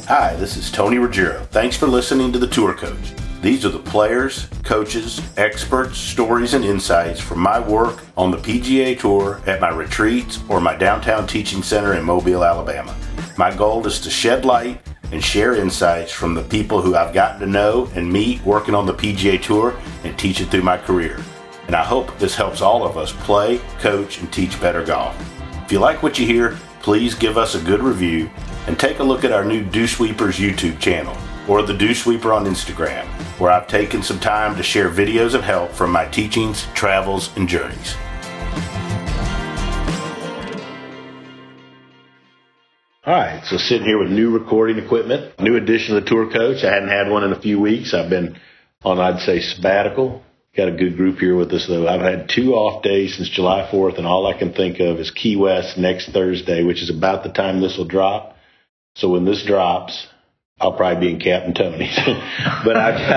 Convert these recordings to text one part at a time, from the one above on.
Hi, this is Tony Ruggiero. Thanks for listening to The Tour Coach. These are the players, coaches, experts, stories, and insights from my work on the PGA Tour at my retreats or my downtown teaching center in Mobile, Alabama. My goal is to shed light and share insights from the people who I've gotten to know and meet working on the PGA Tour and teach it through my career. And I hope this helps all of us play, coach, and teach better golf. If you like what you hear, please give us a good review and take a look at our new Dew Sweepers YouTube channel or the Dew Sweeper on Instagram, where I've taken some time to share videos of help from my teachings, travels, and journeys. All right, so sitting here with new recording equipment, new edition of the Tour Coach. I hadn't had one in a few weeks. I've been on, I'd say, sabbatical. Got a good group here with us, though. I've had 2 off days since July 4th, and all I can think of is Key West next Thursday, which is about the time this will drop. So when this drops, I'll probably be in Captain Tony's, but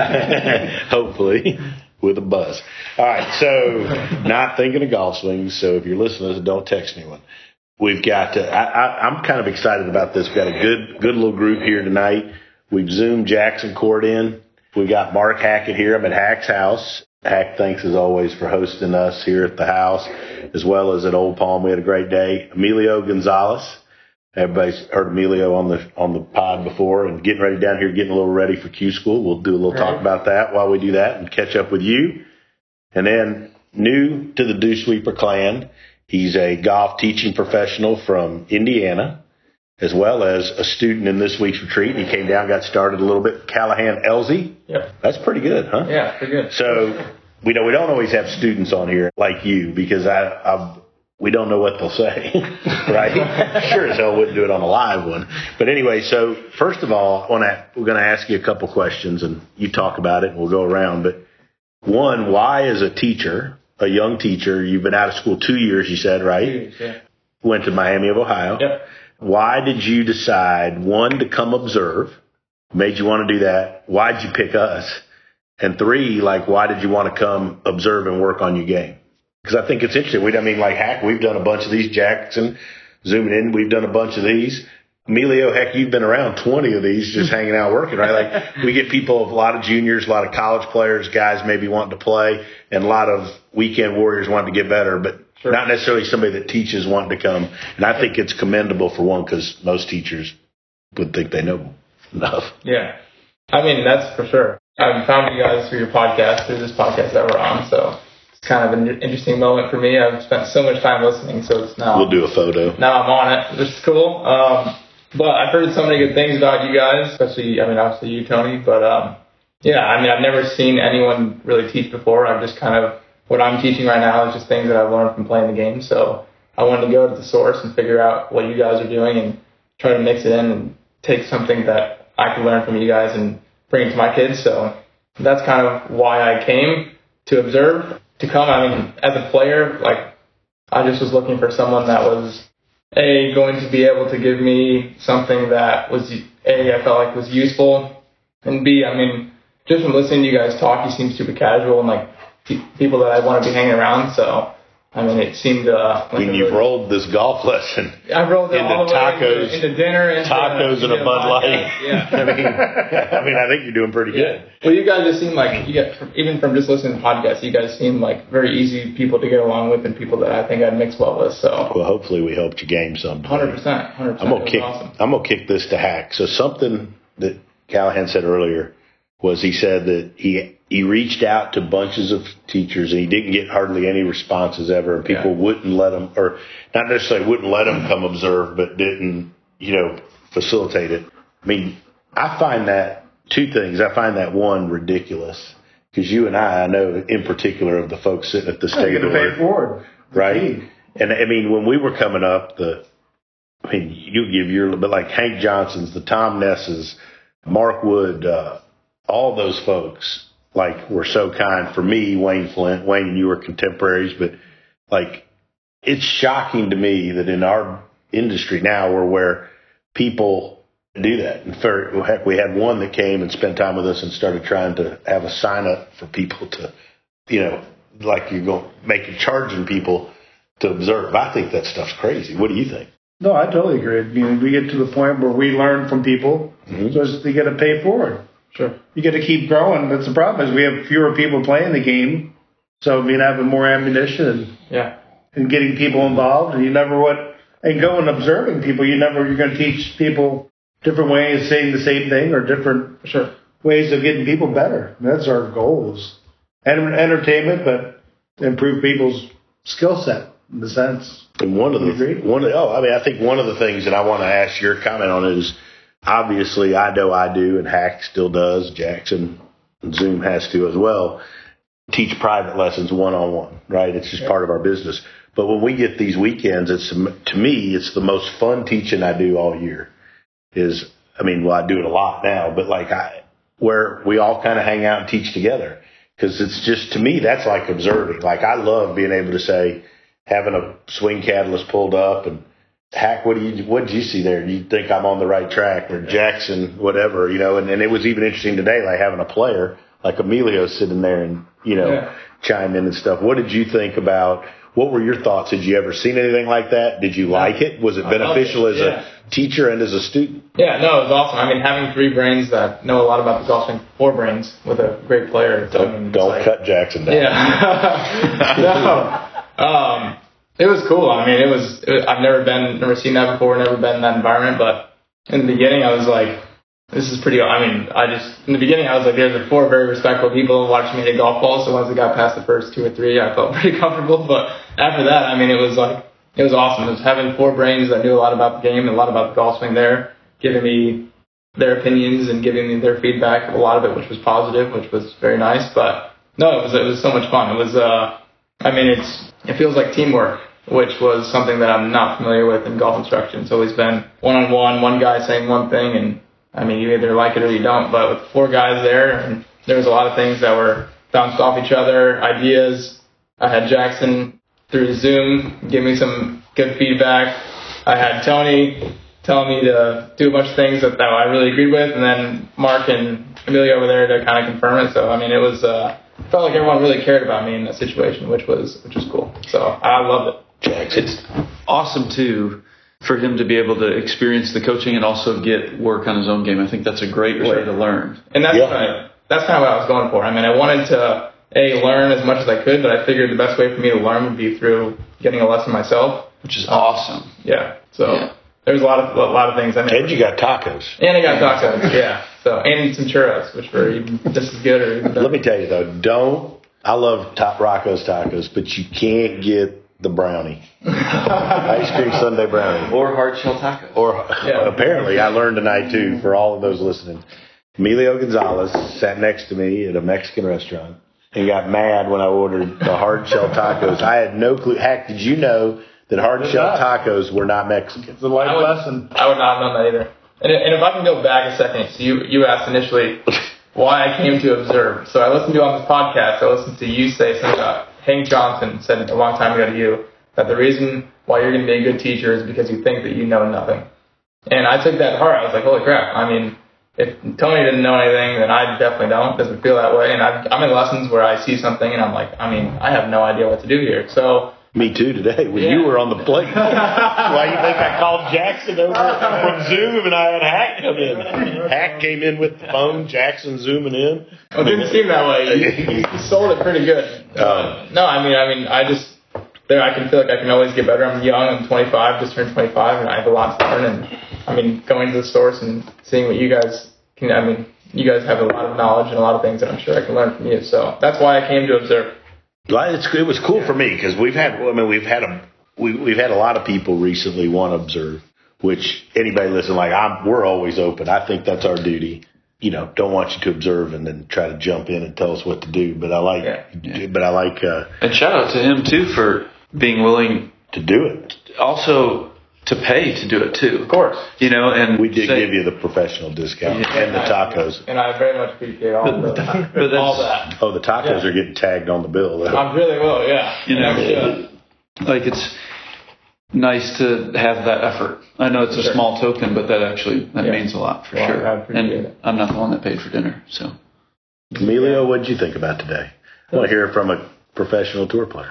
hopefully with a buzz. All right, so not thinking of golf swings. So if you're listening, don't text anyone. We've got I'm kind of excited about this. We've got a good little group here tonight. We've zoomed Jackson Court in. We've got Mark Hackett here. I'm at Hack's house. Hack, thanks as always for hosting us here at the house, as well as at Old Palm. We had a great day. Emilio Gonzalez. Everybody's heard Emilio on the pod before, and getting ready down here, getting a little ready for Q School. We'll do a little talk about that while we do that and catch up with you. And then new to the Dew Sweeper clan, he's a golf teaching professional from Indiana, as well as a student in this week's retreat. He came down, got started a little bit. Callahan Elsie. Yep. That's pretty good, huh? Yeah, pretty good. So we don't always have students on here like you, because we don't know what they'll say, right? Sure as hell wouldn't do it on a live one. But anyway, so first of all, we're going to ask you a couple questions, and you talk about it, and we'll go around. But one, why as a teacher, a young teacher, you've been out of school 2 years, you said, right? 2 years, yeah. Went to Miami of Ohio. Yep. Why did you decide, one, to come observe? Made you want to do that? Why'd you pick us? And 3, why did you want to come observe and work on your game? Because I think it's interesting. Hack, we've done a bunch of these. Jackson, zooming in, we've done a bunch of these. Emilio, heck, you've been around 20 of these just hanging out working, right? We get people, a lot of juniors, a lot of college players, guys maybe wanting to play, and a lot of weekend warriors wanting to get better, but sure, not necessarily somebody that teaches wanting to come. And I think it's commendable, for one, because most teachers would think they know enough. Yeah. That's for sure. I found you guys through this podcast that we're on, so kind of an interesting moment for me. I've spent so much time listening, so it's now... We'll do a photo. Now I'm on it, which is cool. But I've heard so many good things about you guys, especially, obviously you, Tony. But, I've never seen anyone really teach before. I've just what I'm teaching right now is just things that I've learned from playing the game. So I wanted to go to the source and figure out what you guys are doing and try to mix it in and take something that I can learn from you guys and bring it to my kids. So that's kind of why I came to observe. To come, as a player, I just was looking for someone that was, A, going to be able to give me something that was, A, I felt like was useful, and B, just from listening to you guys talk, you seem super casual and people that I want to be hanging around, so, it seemed you've rolled this golf lesson I've rolled it into all the tacos, way into dinner, tacos and a Bud Light. Yeah. I think you're doing pretty good. Well, you guys just seem even from just listening to podcasts, you guys seem like very easy people to get along with and people that I think I'd mix well with. So, well, hopefully we helped you game some. 100%. I'm gonna kick this to Hack. So something that Callahan said earlier was, he said that he reached out to bunches of teachers and he didn't get hardly any responses ever. And people wouldn't let him, or not necessarily wouldn't let him come observe, but didn't, facilitate it. I find that 2 things. I find that, one, ridiculous, because you and I know in particular of the folks sitting at the state of the pay forward, right? And when we were coming up, you give your, but like Hank Johnson's, the Tom Nesses, Mark Wood, all those folks, were so kind. For me, Wayne Flint, Wayne, you were contemporaries, but it's shocking to me that in our industry now, where people do that. And heck, we had one that came and spent time with us and started trying to have a sign up for people to, you're going charging people to observe. I think that stuff's crazy. What do you think? No, I totally agree. I mean, we get to the point where we learn from people, so you got to pay forward. Sure. You got to keep growing. That's the problem is we have fewer people playing the game, so having more ammunition and getting people involved, and go and observing people. You're going to teach people different ways of saying the same thing or different ways of getting people better. That's our goal is entertainment, but improve people's skill set in the sense. And I think one of the things that I want to ask your comment on is, obviously, I know I do, and Hack still does, Jackson and Zoom has to as well, teach private lessons one-on-one, right? It's just part of our business. But when we get these weekends, to me, it's the most fun teaching I do all year. I do it a lot now, but where we all kind of hang out and teach together. Because it's just, to me, that's like observing. Like, I love being able to say, having a swing catalyst pulled up and, Hack, what did you see there? Do you think I'm on the right track? Or Jackson, whatever, and it was even interesting today, like having a player like Emilio sitting there and, chime in and stuff. What did you think about, what were your thoughts? Had you ever seen anything like that? Did you like it? Was it beneficial as a teacher and as a student? Yeah, no, it was awesome. I mean, having 3 brains that know a lot about the golf swing, 4 brains with a great player. Don't cut Jackson down. Yeah. No. It was cool. I mean, I've never seen that before, never been in that environment, but in the beginning I was like, this is pretty, in the beginning I was like, there's 4 very respectful people watching me hit golf balls, so once I got past the first 2 or 3, I felt pretty comfortable, but after that, it was awesome. It was having 4 brains that knew a lot about the game, a lot about the golf swing there, giving me their opinions and giving me their feedback, a lot of it which was positive, which was very nice, but no, it was so much fun. It was, it feels like teamwork, which was something that I'm not familiar with in golf instruction. It's always been one-on-one, one guy saying one thing, and you either like it or you don't. But with 4 guys there, and there was a lot of things that were bounced off each other, ideas. I had Jackson through Zoom give me some good feedback. I had Tony telling me to do a bunch of things that I really agreed with, and then Mark and Emilio over there to kind of confirm it. So it was felt like everyone really cared about me in that situation, which was cool. So I loved it. It's awesome, too, for him to be able to experience the coaching and also get work on his own game. I think that's a great way to learn. And that's kind of what I was going for. I wanted to, learn as much as I could, but I figured the best way for me to learn would be through getting a lesson myself. Which is awesome. Yeah. So there's a lot of things. And you got tacos. And I got tacos, yeah. So, and some churros, which were even just as good or even better. Let me tell you, though, I love Rocco's tacos, but you can't get the brownie. Ice cream sundae brownie. Or hard shell tacos. Apparently, I learned tonight, too, for all of those listening. Emilio Gonzalez sat next to me at a Mexican restaurant and got mad when I ordered the hard shell tacos. I had no clue. Hack, did you know that hard shell tacos were not Mexican? It's a life lesson. I would not have known that either. And if I can go back a second, so you asked initially why I came to observe. So I listened to you on this podcast. I listened to you say something about Hank Johnson said a long time ago to you that the reason why you're going to be a good teacher is because you think that you know nothing. And I took that to heart. I was like, holy crap. If Tony didn't know anything, then I definitely don't. It doesn't feel that way. And I'm in lessons where I see something and I'm like, I have no idea what to do here. So me too today when you were on the plate. Why you think I called Jackson over from Zoom and I had Hack come in? Hack came in with the phone, Jackson zooming in. It didn't seem that way. You sold it pretty good. No, I can feel like I can always get better. I'm young. I'm 25, just turned 25, and I have a lot to learn. And going to the source and seeing what you guys can. You guys have a lot of knowledge and a lot of things that I'm sure I can learn from you. So that's why I came to observe. It was cool for me because we've had a lot of people recently want to observe, which anybody listen, we're always open. I think that's our duty. Don't want you to observe and then try to jump in and tell us what to do. But I like, and shout out to him too for being willing to do it. Also to pay to do it too. Of course. And we did give you the professional discount and the tacos. And I very much appreciate all that. Oh, the tacos are getting tagged on the bill, though. I really will, yeah. It's nice to have that effort. I know it's a small token, but that means a lot for sure. I appreciate it. I'm not the one that paid for dinner, so. Emilio, what did you think about today? I want to hear from a professional tour player.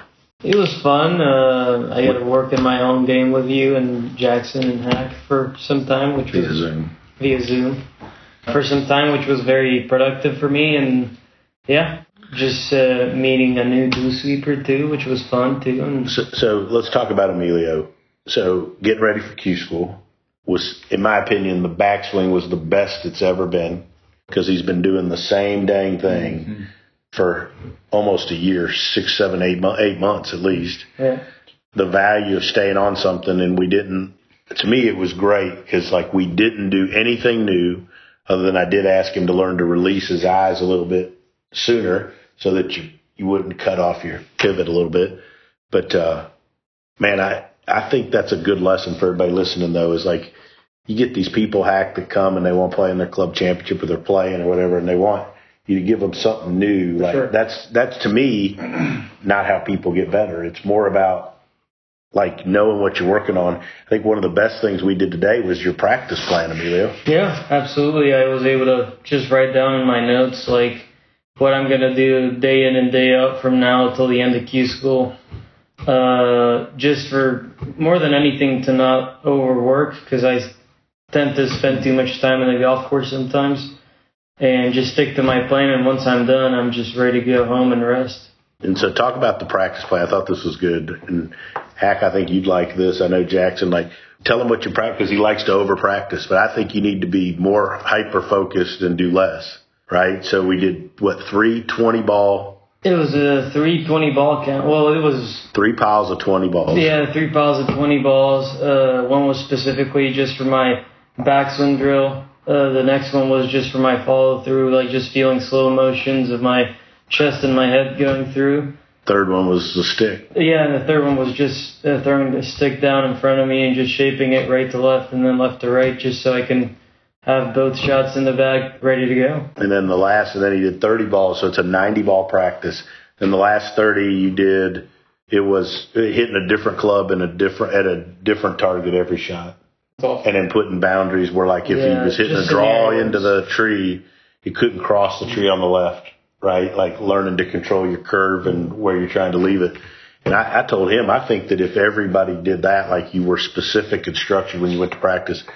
It was fun. I got to work in my own game with you and Jackson and Hack for some time, which was via Zoom for some time, which was very productive for me. And yeah, just meeting a new dew sweeper too, which was fun too. And so let's talk about Emilio. So getting ready for Q School was, in my opinion, the backswing was the best it's ever been, because he's been doing the same dang thing for almost a year, 6, 7, 8 months at least. Yeah. The value of staying on something, and we didn't. To me, it was great because we didn't do anything new, other than I did ask him to learn to release his eyes a little bit sooner so that you wouldn't cut off your pivot a little bit. But man, I think that's a good lesson for everybody listening, though, is you get these people, Hack, that come and they want to play in their club championship or they're playing or whatever, and they want you to give them something new. Sure. That's to me not how people get better. It's more about knowing what you're working on. I think one of the best things we did today was your practice plan, Emilio. Yeah, absolutely. I was able to just write down in my notes what I'm gonna do day in and day out from now till the end of Q School. Just for more than anything to not overwork, because I tend to spend too much time in the golf course sometimes, and just stick to my plan. And once I'm done, I'm just ready to go home and rest. And so talk about the practice plan. I thought this was good. And Hack, I think you'd like this. I know Jackson, tell him what you practice, because he likes to over practice, but I think you need to be more hyper focused and do less, right? So we did 3 20-ball. It was a 3 20-ball count. Well, it was 3 piles of 20 balls. Yeah, 3 piles of 20 balls. One was specifically just for my backswing drill. The next one was just for my follow through, just feeling slow motions of my chest and my head going through. Third one was the stick. Yeah, and the third one was just throwing the stick down in front of me and just shaping it right to left and then left to right, just so I can have both shots in the bag ready to go. And then he did 30 balls, so it's a 90-ball practice. And the last 30 you did, it was hitting a different club and at a different target every shot. Awesome. And then putting boundaries where, if he was hitting a draw into the tree, he couldn't cross the tree on the left, right? Learning to control your curve and where you're trying to leave it. And I told him, I think that if everybody did that, like you were specific and structured when you went to practice,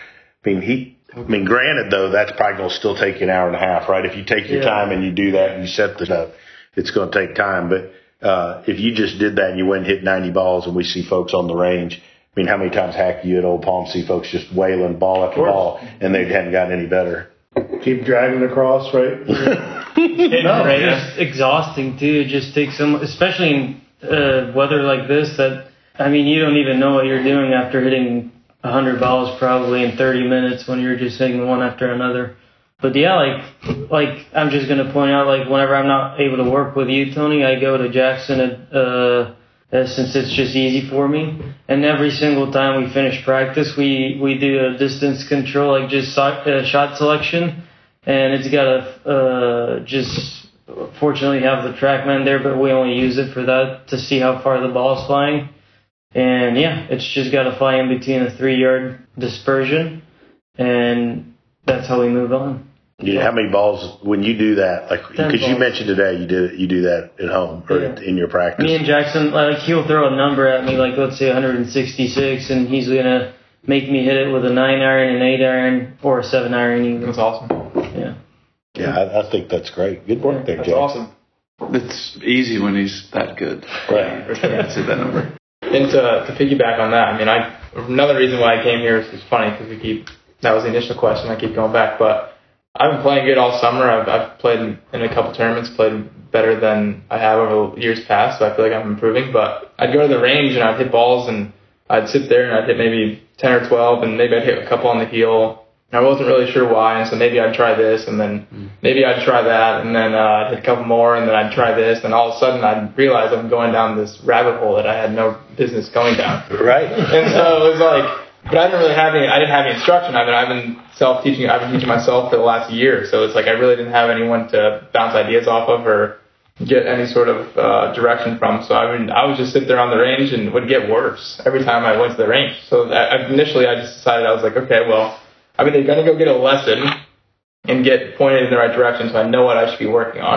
granted, though, that's probably going to still take you an hour and a half, right? If you take your time and you do that and you set this up, it's going to take time. But if you just did that and you went and hit 90 balls, and we see folks on the range, how many times, Hack, you at Old Palm see folks just wailing ball after ball, and they hadn't gotten any better? Keep dragging across, right? It's exhausting, too. It just takes especially in weather like this, you don't even know what you're doing after hitting 100 balls probably in 30 minutes when you're just hitting one after another. But yeah, I'm just going to point out, whenever I'm not able to work with you, Tony, I go to Jackson since it's just easy for me. And every single time we finish practice, we do a distance control, just shot selection. And it's got to just fortunately have the TrackMan there, but we only use it for that to see how far the ball's flying. And yeah, it's just got to fly in between a 3-yard dispersion, and that's how we move on. Yeah, how many balls when you do that? Because you mentioned today you do that at home or in your practice. Me and Jackson, he'll throw a number at me, let's say 166, and he's gonna make me hit it with a 9-iron, an 8-iron, or a 7-iron even. That's awesome. Yeah. Yeah, I think that's great. Good work there, Jackson. That's awesome. It's easy when he's that good. Right. I'd say that number. And to piggyback on that, another reason why I came here is funny because that was the initial question. I keep going back, but I've been playing good all summer. I've played in a couple tournaments, played better than I have over years past, so I feel like I'm improving. But I'd go to the range and I'd hit balls and I'd sit there and I'd hit maybe 10 or 12 and maybe I'd hit a couple on the heel. I wasn't really sure why, and so maybe I'd try this, and then maybe I'd try that, and then I'd hit a couple more, and then I'd try this, and all of a sudden I'd realize I'm going down this rabbit hole that I had no business going down. Right. And so it was but I didn't have any instruction. I've been self-teaching. I've been teaching myself for the last year, so it's I really didn't have anyone to bounce ideas off of or get any sort of direction from. So I would just sit there on the range and it would get worse every time I went to the range. So initially I just decided, I was okay, well, I'm either going to go get a lesson and get pointed in the right direction so I know what I should be working on,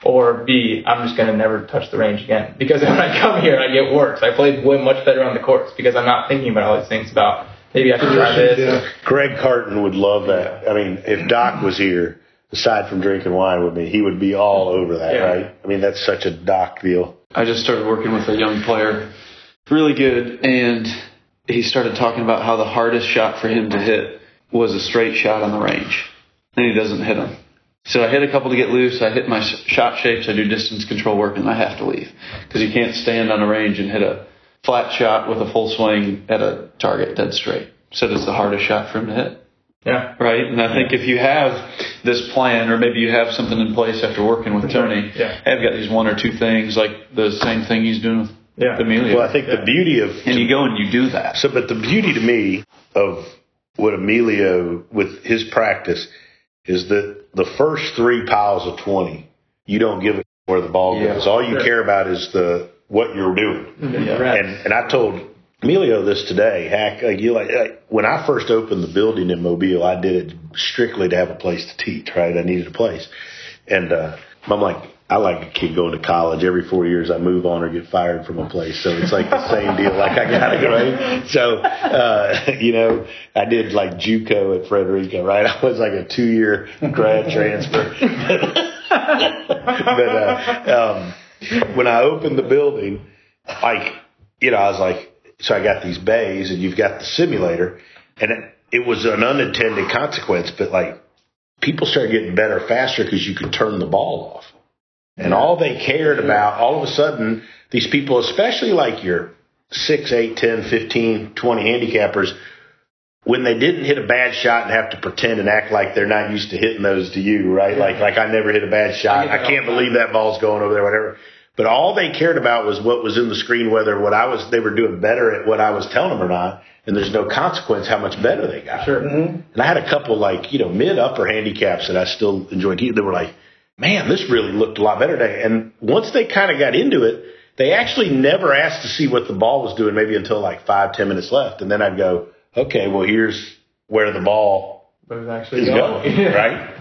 or B, I'm just going to never touch the range again. Because when I come here, I get worse. I play way much better on the courts because I'm not thinking about all these things about maybe I should try this. Yeah. Greg Carton would love that. I mean, if Doc was here, aside from drinking wine with me, he would be all over that, right? I mean, that's such a Doc deal. I just started working with a young player, really good, and he started talking about how the hardest shot for him to hit was a straight shot on the range, and he doesn't hit them. So I hit a couple to get loose. I hit my shot shapes. I do distance control work, and I have to leave because you can't stand on a range and hit a flat shot with a full swing at a target dead straight. So that's the hardest shot for him to hit. Yeah. Right? And I think if you have this plan, or maybe you have something in place after working with Tony, I've got these one or two things, like the same thing he's doing with Emilio. Well, I think the beauty of... And you go and you do that. So, but the beauty to me of what Emilio, with his practice, is that the first 3 piles of 20, you don't give a where the ball goes. All you care about is what you're doing. And I told Emilio this today. When I first opened the building in Mobile, I did it strictly to have a place to teach, right? I needed a place. And I'm like, I like a kid going to college. Every 4 years I move on or get fired from a place. So it's like the same deal. Like I got to go. Right? So, I did like JUCO at Frederica, right? I was like a 2-year grad transfer. But when I opened the building, I was like, so I got these bays and you've got the simulator, and it was an unintended consequence, but like people started getting better faster because you could turn the ball off. And all they cared about, all of a sudden, these people, especially like your 6, 8, 10, 15, 20 handicappers, when they didn't hit a bad shot and have to pretend and act like they're not used to hitting those to you, right? Like I never hit a bad shot. I can't believe that ball's going over there, whatever. But all they cared about was what was in the screen, whether they were doing better at what I was telling them or not. And there's no consequence how much better they got. Sure. Mm-hmm. And I had a couple mid-upper handicaps that I still enjoyed. They were like, man, this really looked a lot better today. And once they kind of got into it, they actually never asked to see what the ball was doing, maybe until like 5-10 minutes left. And then I'd go, okay, well, here's where the ball is actually going, right?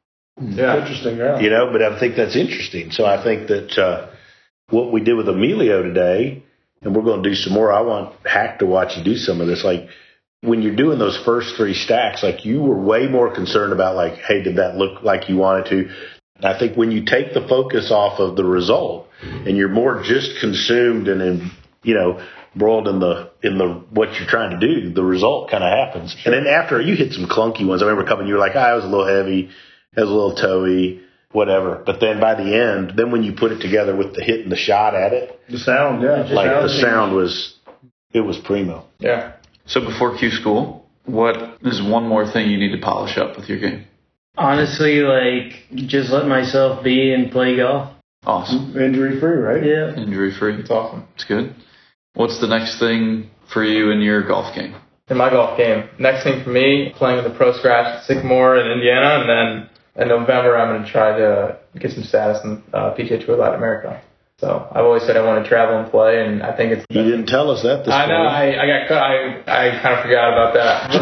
Yeah. Interesting, yeah. But I think that's interesting. So I think that what we did with Emilio today, and we're going to do some more. I want Hack to watch you do some of this. Like when you're doing those first 3 stacks, like you were way more concerned about like, hey, did that look like you wanted to? And I think when you take the focus off of the result and you're more just consumed and embroiled in the what you're trying to do, the result kind of happens. Sure. And then after you hit some clunky ones, I remember coming, you were like, I was a little heavy, it was a little toey, whatever. But then by the end, then when you put it together with the hit and the shot at it, the sound, the sound was primo. Yeah. So before Q School, what is one more thing you need to polish up with your game? Honestly, just let myself be and play golf. Awesome. Injury free, right? Yeah. Injury free. It's awesome. It's good. What's the next thing for you in your golf game? In my golf game, next thing for me, playing with the Pro Scratch at Sycamore in Indiana, and then in November I'm going to try to get some status in PGA Tour Latin America. So I've always said I want to travel and play, and I think it's... You didn't tell us that this I know, I got cut. I kind of forgot about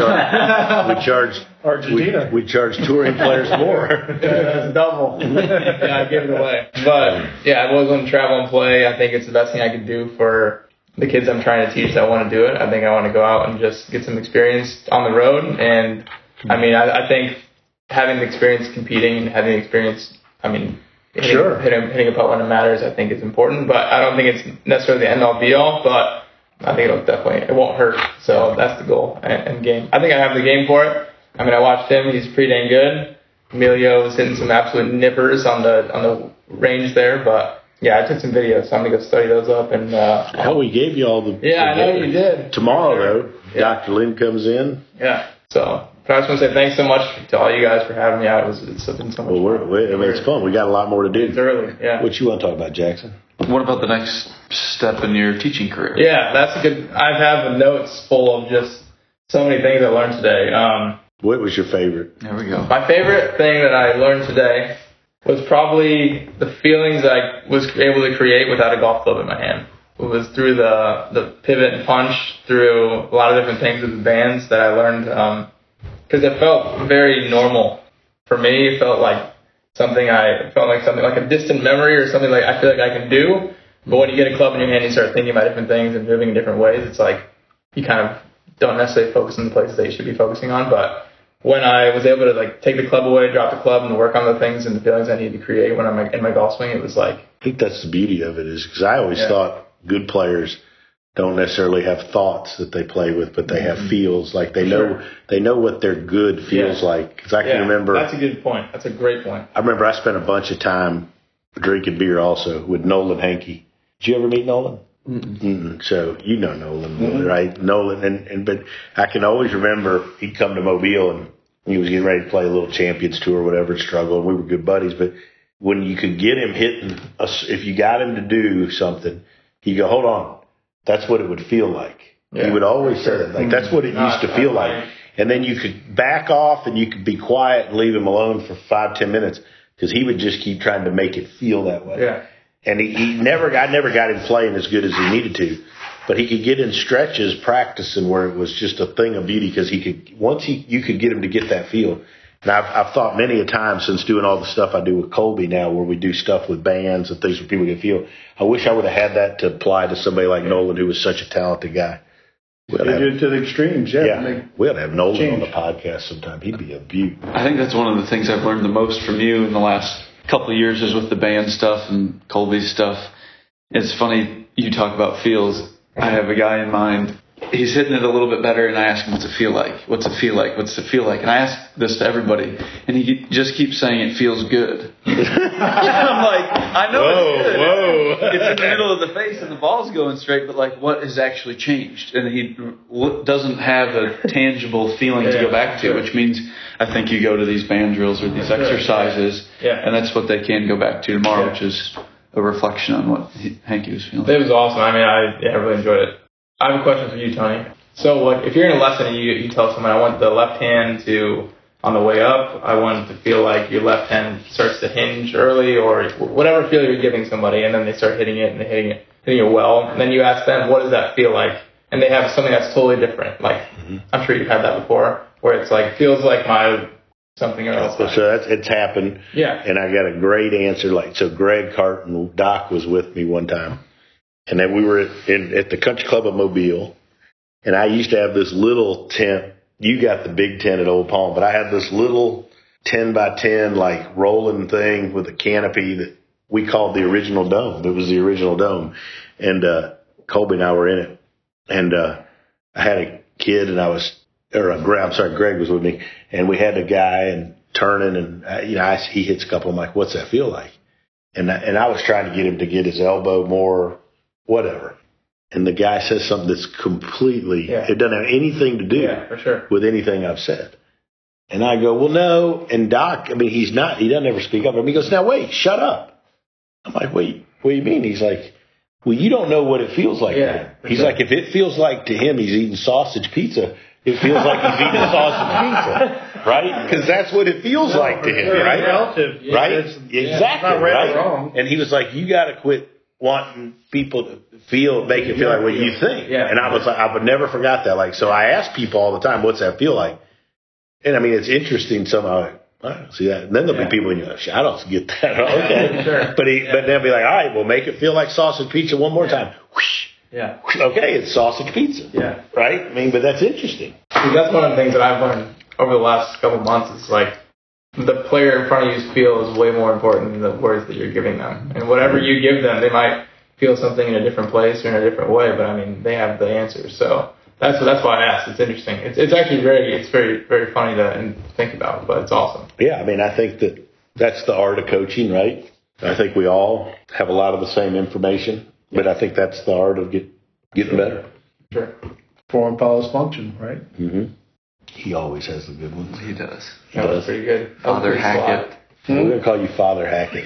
that. We charged Argentina. We charged touring players more. That's double. I gave it away. But yeah, I always want to travel and play. I think it's the best thing I could do for the kids I'm trying to teach that want to do it. I think I want to go out and just get some experience on the road. And I mean, I think having the experience competing and having the experience, hitting a putt when it matters, I think is important. But I don't think it's necessarily the end-all be-all, but I think it won't hurt. So that's the goal and game. I think I have the game for it. I mean, I watched him. He's pretty dang good. Emilio was hitting some absolute nippers on the range there. But, yeah, I took some videos, so I'm going to go study those up. And hell, we gave you all the... Yeah, I know you did. Tomorrow, though, Dr. Lynn comes in. Yeah, so... But I just want to say thanks so much to all you guys for having me out. It's been so much fun. It's fun. We got a lot more to do. It's early, yeah. What you want to talk about, Jackson? What about the next step in your teaching career? Yeah, that's a good... I have notes full of just so many things I learned today. What was your favorite? There we go. My favorite thing that I learned today was probably the feelings I was able to create without a golf club in my hand. It was through the pivot and punch, through a lot of different things with the bands that I learned... because it felt very normal for me. It felt like something I felt like a distant memory or something like I feel like I can do. But when you get a club in your hand, you start thinking about different things and moving in different ways. It's like you kind of don't necessarily focus on the places that you should be focusing on. But when I was able to like take the club away, drop the club, and work on the things and the feelings I needed to create when I'm in my golf swing, it was like. I think that's the beauty of it, is because I always thought good players don't necessarily have thoughts that they play with, but they have feels. Like they know what their good feels like. Because I can remember. That's a good point. That's a great point. I remember I spent a bunch of time drinking beer also with Nolan Hankey. Did you ever meet Nolan? Mm-mm. So you know Nolan, right? Nolan, but I can always remember he'd come to Mobile and he was getting ready to play a little Champions Tour or whatever, struggle, and we were good buddies. But when you could get him hitting, if you got him to do something, he'd go, hold on, that's what it would feel like. Yeah, he would always say that, like that's what it used to feel like. And then you could back off and you could be quiet and leave him alone for 5-10 minutes because he would just keep trying to make it feel that way. Yeah. And I never got him playing as good as he needed to, but he could get in stretches practicing where it was just a thing of beauty because you could get him to get that feel. And I've thought many a time since doing all the stuff I do with Colby now, where we do stuff with bands and things where people can feel. I wish I would have had that to apply to somebody like Nolan, who was such a talented guy. They do it to the extremes, we ought to have Nolan on the podcast sometime. He'd be a beaut. I think that's one of the things I've learned the most from you in the last couple of years is with the band stuff and Colby's stuff. It's funny you talk about feels. I have a guy in mind. He's hitting it a little bit better, and I ask him, what's it feel like? What's it feel like? What's it feel like? And I ask this to everybody, and he just keeps saying it feels good. I'm like, I know it's good. Whoa. It's in the middle of the face, and the ball's going straight, but like, what has actually changed? And he doesn't have a tangible feeling to go back to, which means I think you go to these band drills or these exercises, and that's what they can go back to tomorrow, which is a reflection on what Hanky was feeling. It was awesome. I mean, I really enjoyed it. I have a question for you, Tony. So, like, if you're in a lesson and you tell someone, I want the left hand to, on the way up, I want it to feel like your left hand starts to hinge early, or whatever feel you're giving somebody, and then they start hitting it and they're hitting it well, and then you ask them, what does that feel like? And they have something that's totally different. Like, I'm sure you've had that before, where it's like, feels like my something else. So it's happened. Yeah. And I got a great answer. So Greg Carton, Doc, was with me one time. And then we were at the Country Club of Mobile, and I used to have this little tent. You got the big tent at Old Palm, but I had this little 10 by 10 like rolling thing with a canopy that we called the original dome. It was the original dome, and Colby and I were in it. And I had a kid, and Greg was with me, and we had a guy and turning, and he hits a couple. I'm like, what's that feel like? And I was trying to get him to get his elbow more. Whatever. And the guy says something that's completely, it doesn't have anything to do with anything I've said. And I go, well, no. And Doc, I mean, he doesn't ever speak up. He goes, now wait, shut up. I'm like, wait, what do you mean? He's like, well, you don't know what it feels like. He's like, if it feels like to him he's eating sausage pizza, it feels like he's eating sausage pizza, right? Because that's what it feels like to him, right? Relative. Right? Exactly, not right or wrong. And he was like, you got to quit wanting people to make it feel like what you think. Yeah. And I was like, I would never forgot that. Like, so I ask people all the time, what's that feel like? And I mean, it's interesting somehow. I don't see that. And then there'll be people in your I don't get that. Okay. Sure. But they'll be like, all right, well, make it feel like sausage pizza one more time. Whoosh. Yeah. Okay, it's sausage pizza. Yeah. Right? I mean, but that's interesting. See, that's one of the things that I've learned over the last couple of months is like, the player in front of you's feel is way more important than the words that you're giving them. And whatever you give them, they might feel something in a different place or in a different way, but I mean, they have the answers. So that's why I asked. It's interesting. It's actually very, very funny to think about, but it's awesome. Yeah, I mean, I think that's the art of coaching, right? I think we all have a lot of the same information, but I think that's the art of getting better. Sure. Form follows function, right? Mm-hmm. He always has the good ones. He does. That was pretty good. Father Hackett. We're going to call you Father Hackett.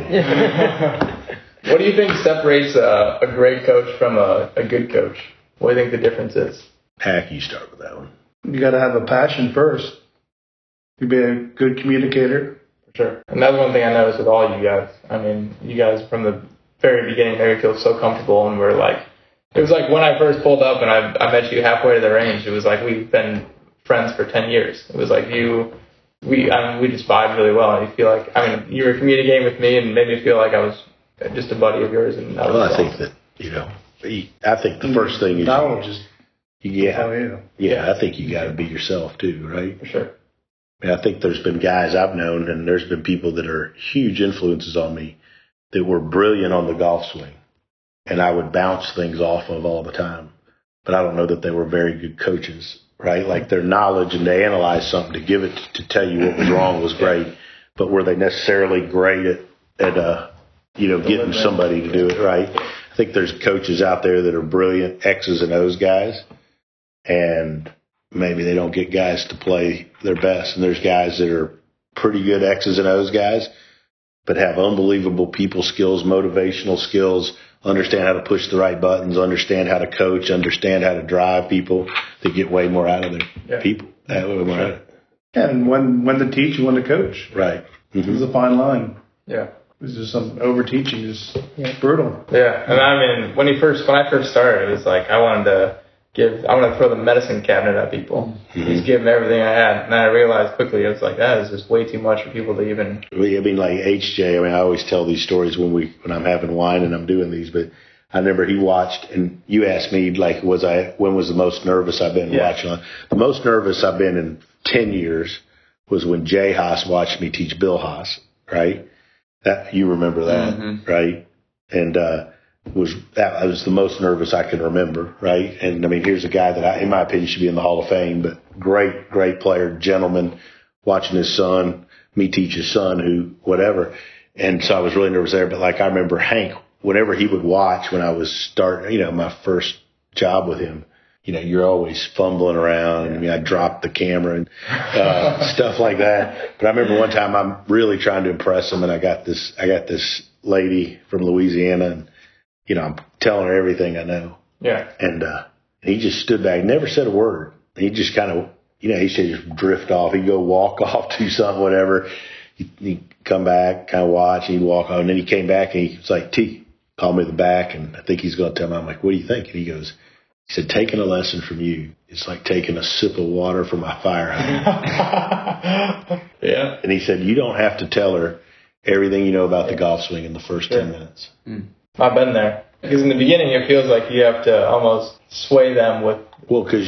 What do you think separates a great coach from a good coach? What do you think the difference is? Hack, you start with that one. You got to have a passion first. You be a good communicator. For sure. And that's one thing I noticed with all you guys. I mean, you guys from the very beginning made me feel so comfortable, and we're like, it was like when I first pulled up and I met you halfway to the range, it was like we've been friends for 10 years. It was like you we just vibed really well. You feel like, you were communicating with me and made me feel like I was just a buddy of yours. And I think that, I think the first thing is I think you got to be yourself too, right? For sure. I think there's been guys I've known, and there's been people that are huge influences on me that were brilliant on the golf swing, and I would bounce things off of all the time. But I don't know that they were very good coaches, right? Like their knowledge and they analyze something to give it to tell you what was wrong was great, but were they necessarily great at getting somebody to do it right? I think there's coaches out there that are brilliant X's and O's guys, and maybe they don't get guys to play their best. And there's guys that are pretty good X's and O's guys, but have unbelievable people skills, motivational skills, understand how to push the right buttons, understand how to coach, understand how to drive people to get way more out of their people. And when to teach and when to coach. Right. Mm-hmm. It's a fine line. Yeah. This is some over-teaching is brutal. Yeah. And when I first started, it was like I wanted to throw the medicine cabinet at people. Mm-hmm. Just give them everything I had. And I realized quickly, it was like, that is just way too much for people to even. Like HJ, I always tell these stories when I'm having wine and I'm doing these, but I remember he watched, and you asked me, like, when was the most nervous I've been watching? The most nervous I've been in 10 years was when Jay Haas watched me teach Bill Haas, right? You remember that, right? And, I was the most nervous I can remember, right? And here's a guy that in my opinion should be in the Hall of Fame, but great player, gentleman, watching his son, me teach his son, whatever. And so I was really nervous there. But like I remember Hank, whenever he would watch when I was starting, my first job with him, you're always fumbling around. I dropped the camera and stuff like that. But I remember one time I'm really trying to impress him, and I got this lady from Louisiana, and I'm telling her everything I know. Yeah. And he just stood back, never said a word. He just kind of, he said just drift off. He'd go walk off, do something, whatever. He'd come back, kind of watch, and he'd walk on. And then he came back, and he was like, T, called me to the back, and I think he's going to tell me. I'm like, what do you think? And he said, taking a lesson from you, it's like taking a sip of water from my fire hydrant. Yeah. And he said, you don't have to tell her everything you know about the golf swing in the first 10 minutes. I've been there. Because in the beginning, it feels like you have to almost sway them with. Well, because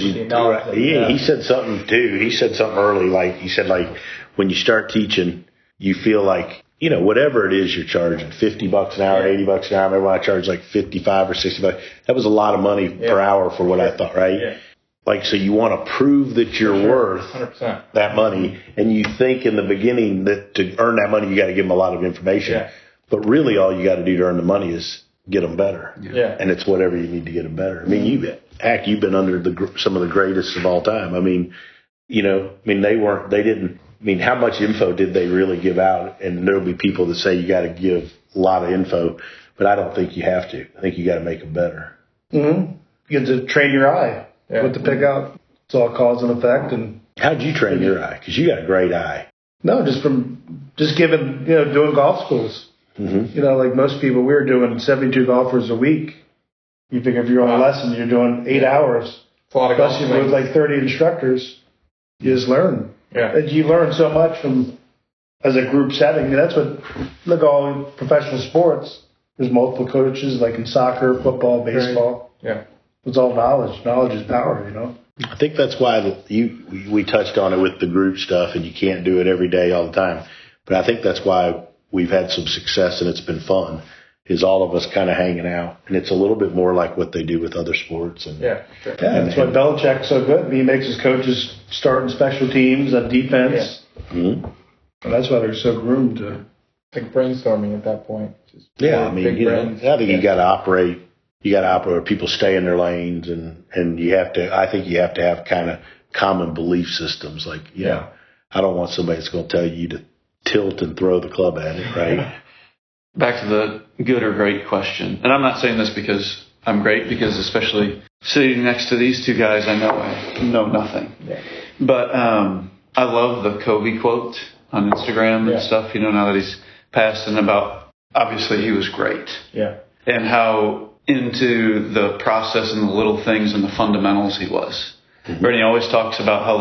he said something too. He said something early, when you start teaching, you feel like, whatever it is you're charging, $50 an hour, $80 an hour. Remember when I charged like $55 or $60? That was a lot of money per hour for what I thought, right? Yeah. So you want to prove that you're worth 100%. that money, and you think in the beginning that to earn that money, you got to give them a lot of information. Yeah. But really, all you got to do to earn the money is get them better. Yeah. And it's whatever you need to get them better. You've been under some of the greatest of all time. How much info did they really give out? And there'll be people that say you got to give a lot of info, but I don't think you have to. I think you got to make them better. Mm-hmm. You get to train your eye, what to pick out. It's all cause and effect. And how'd you train your eye? Because you got a great eye. No, just giving, doing golf schools. Mm-hmm. Like most people, we were doing 72 golfers a week. You figure if you're on a lesson, you're doing 8 hours. It's a lot of golf. With like 30 instructors, you just learn. Yeah. And you learn so much as a group setting. That's what, look, all professional sports, there's multiple coaches, like in soccer, football, baseball. Yeah. It's all knowledge. Knowledge is power, I think that's why we touched on it with the group stuff, and you can't do it every day all the time. But I think that's why we've had some success and it's been fun, is all of us kind of hanging out. And it's a little bit more like what they do with other sports. And sure. That's why Belichick's so good. He makes his coaches start in special teams on defense. Yeah. Mm-hmm. And that's why they're so groomed to. Like brainstorming at that point. I think you got to operate. You got to operate where people stay in their lanes, and I think you have to have kind of common belief systems. Like, I don't want somebody that's going to tell you to tilt and throw the club at it, right? Back to the good or great question. And I'm not saying this because I'm great, because especially sitting next to these two guys, I know nothing. Yeah. But I love the Kobe quote on Instagram and stuff, now that he's passed, and about, obviously he was great. Yeah. And how into the process and the little things and the fundamentals he was. Mm-hmm. And he always talks about how,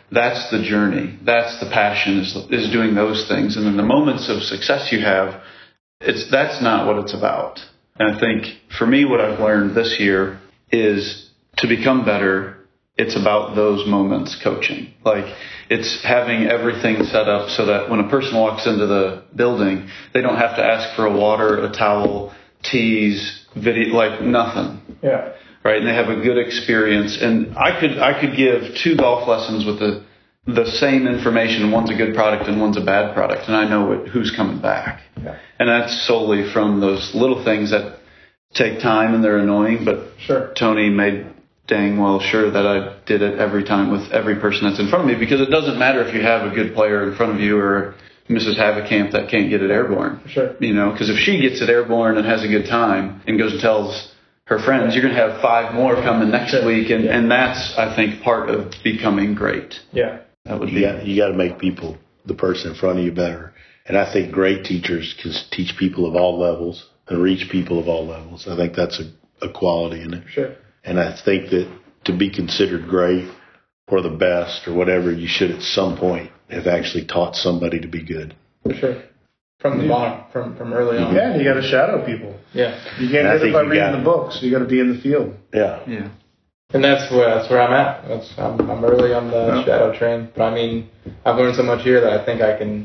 That's the journey. That's the passion, is doing those things. And then the moments of success you have, that's not what it's about. And I think for me, what I've learned this year is to become better, it's about those moments coaching. Like, it's having everything set up so that when a person walks into the building, they don't have to ask for a water, a towel, teas, video, like nothing. Yeah. Right, and they have a good experience. And I could give 2 golf lessons with the same information. One's a good product and one's a bad product, and I know who's coming back. Yeah. And that's solely from those little things that take time and they're annoying. But sure. Tony made dang well sure that I did it every time with every person that's in front of me, because it doesn't matter if you have a good player in front of you or Mrs. Haverkamp that can't get it airborne. Sure. Because if she gets it airborne and has a good time and goes and tells her friends, you're going to have 5 more coming next week, and that's, I think, part of becoming great. Yeah, that would be. You got to make people, the person in front of you, better. And I think great teachers can teach people of all levels and reach people of all levels. I think that's a quality in it. Sure. And I think that to be considered great or the best or whatever, you should at some point have actually taught somebody to be good. For sure. From the bottom, from early on. Yeah, you got to shadow people. Yeah. You can't do it by reading the books. You got to be in the field. Yeah. Yeah. And that's where I'm at. I'm early on the shadow train. But I mean, I've learned so much here that I think I can.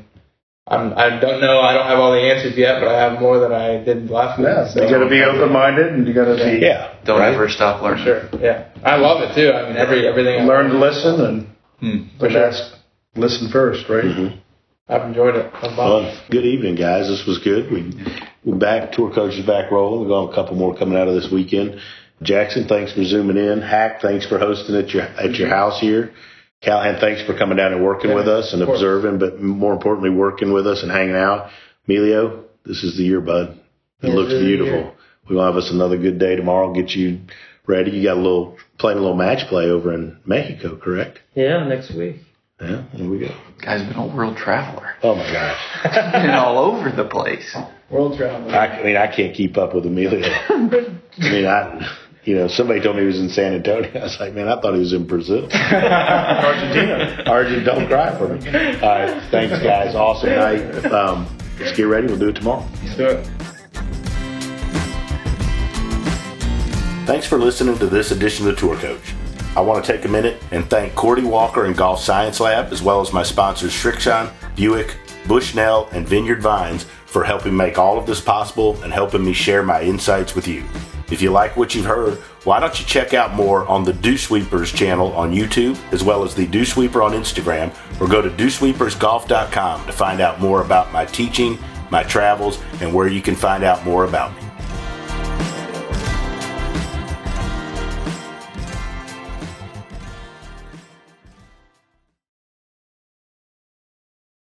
I don't know. I don't have all the answers yet, but I have more than I did last week. Yeah. So you got to be open-minded, and you got to be. Yeah. Don't ever stop learning. Sure. Yeah. I love it too. I mean, everything. Learn to listen, but listen first, right? Mm-hmm. I've enjoyed it. Well, good evening, guys. This was good. We're back. Tour coach is back rolling. We've got a couple more coming out of this weekend. Jackson, thanks for zooming in. Hack, thanks for hosting at your house here. Callahan, thanks for coming down and working with us and observing, but more importantly, working with us and hanging out. Emilio, this is the year, bud. It looks beautiful. We'll have us another good day tomorrow. Get you ready. You got playing a little match play over in Mexico, correct? Yeah, next week. Yeah, there we go. Guy's been a world traveler. Oh my gosh. Been all over the place. World traveler. I can't keep up with Emilio. Somebody told me he was in San Antonio. I was like, man, I thought he was in Brazil. Argentina. Don't cry for me. All right. Thanks, guys. Awesome night. Let's get ready. We'll do it tomorrow. Let's do it. Thanks for listening to this edition of the Tour Coach. I want to take a minute and thank Cordy Walker and Golf Science Lab, as well as my sponsors Srixon, Buick, Bushnell, and Vineyard Vines for helping make all of this possible and helping me share my insights with you. If you like what you've heard, why don't you check out more on the Dew Sweepers channel on YouTube, as well as the Dew Sweeper on Instagram, or go to dewsweepersgolf.com to find out more about my teaching, my travels, and where you can find out more about me.